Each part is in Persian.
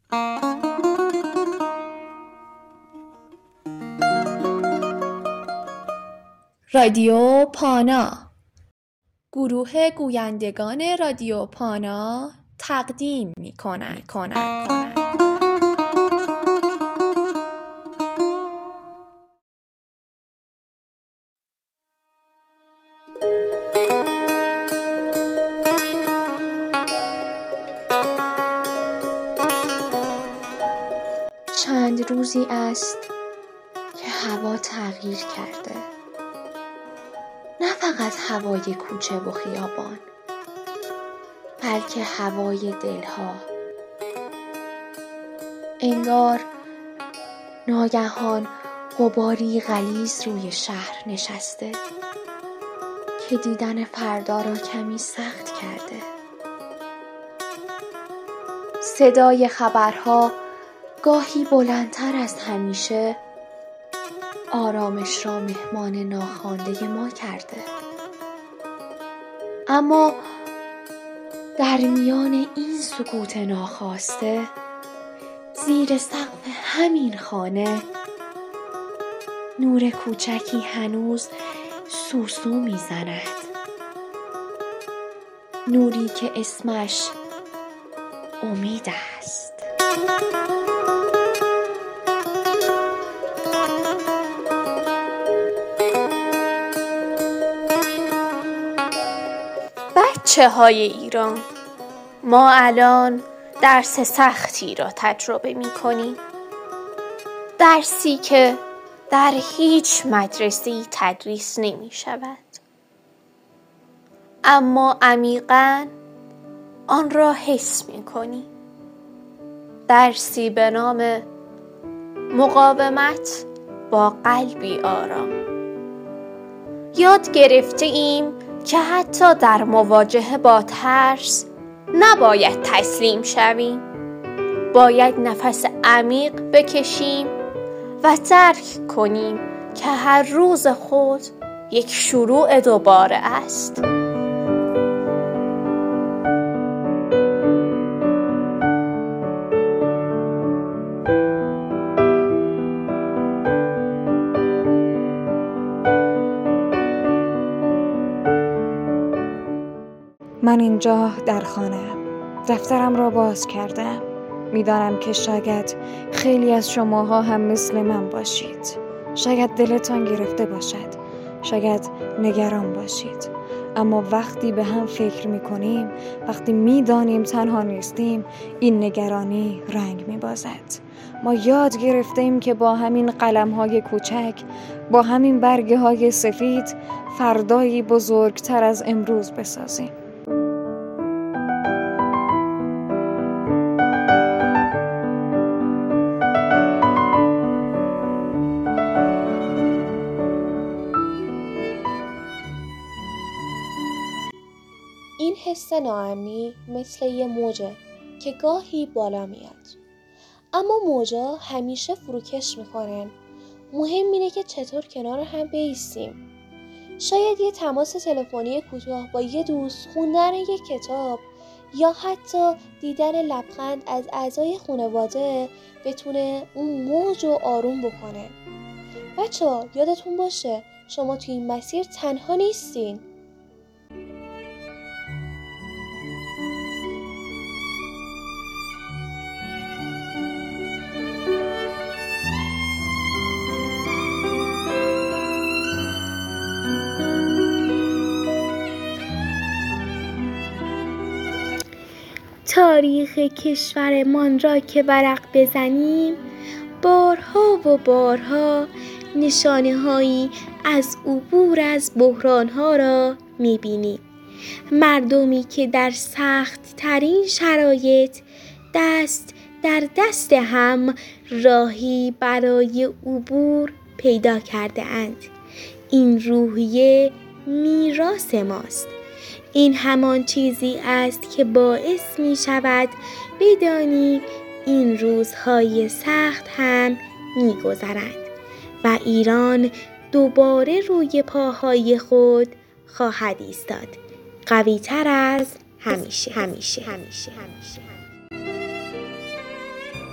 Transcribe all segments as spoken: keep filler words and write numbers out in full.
رادیو پانا، گروه گویندگان رادیو پانا تقدیم می کنند. چند روزی است که هوا تغییر کرده، نه فقط هوای کوچه و خیابان، بلکه هوای دلها. انگار ناگهان غباری غلیظ روی شهر نشسته که دیدن فردا را کمی سخت کرده. صدای خبرها گاهی بلندتر از همیشه آرامش را مهمان ناخوانده ما کرده. اما در میان این سکوت ناخواسته، زیر سقف همین خانه، نور کوچکی هنوز سوسو میزند. نوری که اسمش امید است. بچه های ایران، ما الان درس سختی را تجربه می کنیم. درسی که در هیچ مدرسه‌ای تدریس نمی شود، اما عمیقاً آن را حس می کنیم. درسی به نام مقاومت با قلبی آرام. یاد گرفته ایم که حتی در مواجهه با ترس نباید تسلیم شویم. باید نفس عمیق بکشیم و درک کنیم که هر روز خود یک شروع دوباره است. من اینجا در خانه دفترم را باز کردم. میدانم که شاید خیلی از شماها هم مثل من باشید. شاید دلتان گرفته باشد، شاید نگران باشید. اما وقتی به هم فکر میکنیم، وقتی میدانیم تنها نیستیم، این نگرانی رنگ میبازد. ما یاد گرفتیم که با همین قلم‌های کوچک، با همین برگه‌های سفید، فردایی بزرگتر از امروز بسازیم. این حس ناامنی مثل یه موجه که گاهی بالا میاد، اما موجا همیشه فروکش میکنن. مهم اینه که چطور کنار هم بایستیم. شاید یه تماس تلفنی کوتاه با یه دوست، خوندن یه کتاب یا حتی دیدن لبخند از اعضای خانواده بتونه اون موج رو آروم بکنه. بچه‌ها یادتون باشه شما توی این مسیر تنها نیستین. تاریخ کشورمان را که ورق بزنیم، بارها و بارها نشانه هایی از عبور از بحران ها را میبینیم. مردمی که در سخت ترین شرایط دست در دست هم راهی برای عبور پیدا کرده اند. این روحیه میراث ماست. این همان چیزی است که باعث می شود بدانیم این روزهای سخت هم می گذرند و ایران دوباره روی پاهای خود خواهد ایستاد، قوی تر از همیشه همیشه همیشه همیشه.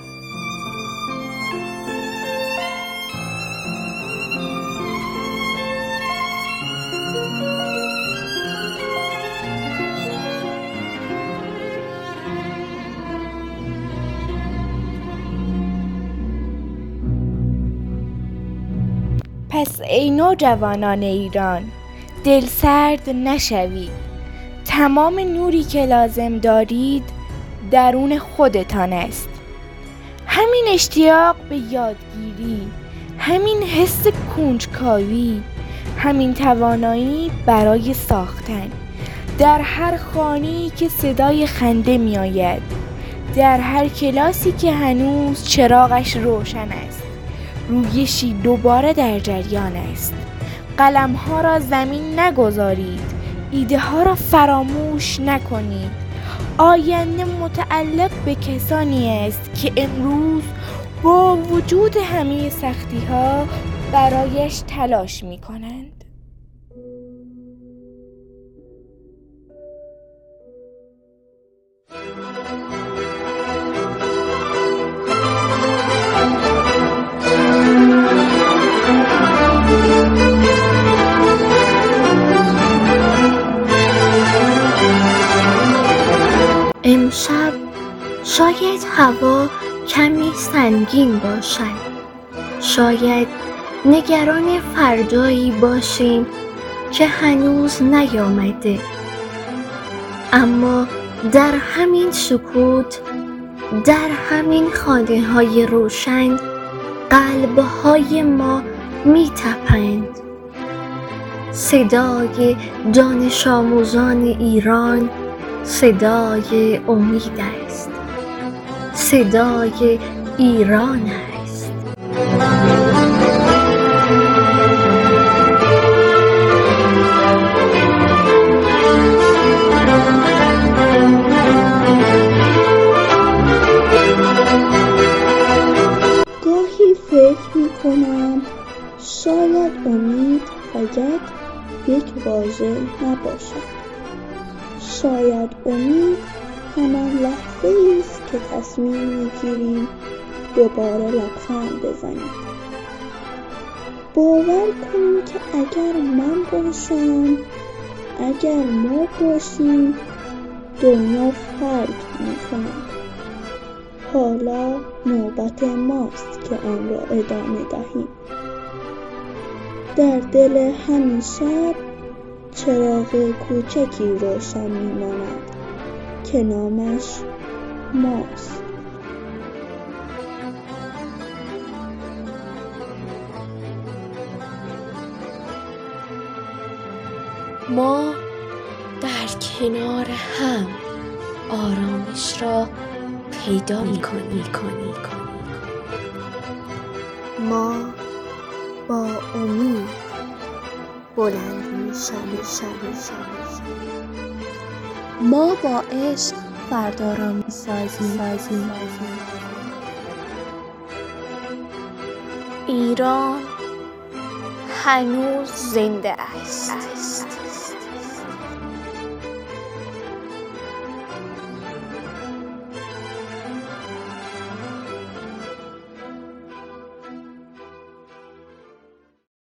پس ای نوجوانان ایران دل سرد نشوید. تمام نوری که لازم دارید درون خودتان است. همین اشتیاق به یادگیری، همین حس کنجکاوی، همین توانایی برای ساختن. در هر خانه‌ای که صدای خنده می آید، در هر کلاسی که هنوز چراغش روشن است، رویشی دوباره در جریان است. قلم‌ها را زمین نگذارید، ایده ها را فراموش نکنید. آینده متعلق به کسانی است که امروز با وجود همه سختی ها برایش تلاش می کنند. امشب شاید هوا کمی سنگین باشد. شاید نگران فردایی باشیم که هنوز نیامده. اما در همین سکوت، در همین خانه های روشن، قلب های ما می تپند. صدای دانش آموزان ایران صدای امید است. صدای ایران است. گاهی فکر می کنم شاید امید فقط یک واژه نباشد. شاید امید همان لحظه است که تصمیم میگیریم دوباره لبخند بزنیم. باور کنیم که اگر من باشم، اگر ما باشیم، دنیا فرق می‌کند. حالا نوبت ماست که آن را ادامه دهیم. در دل همین شب چراغ کوچکی روشن می‌ماند که نامش ماست. ما در کنار هم آرامش را پیدا می‌کنیم. ما با امید بلند می‌شویم. ما با عشق فردا را می‌سازیم. ایران هنوز زنده است.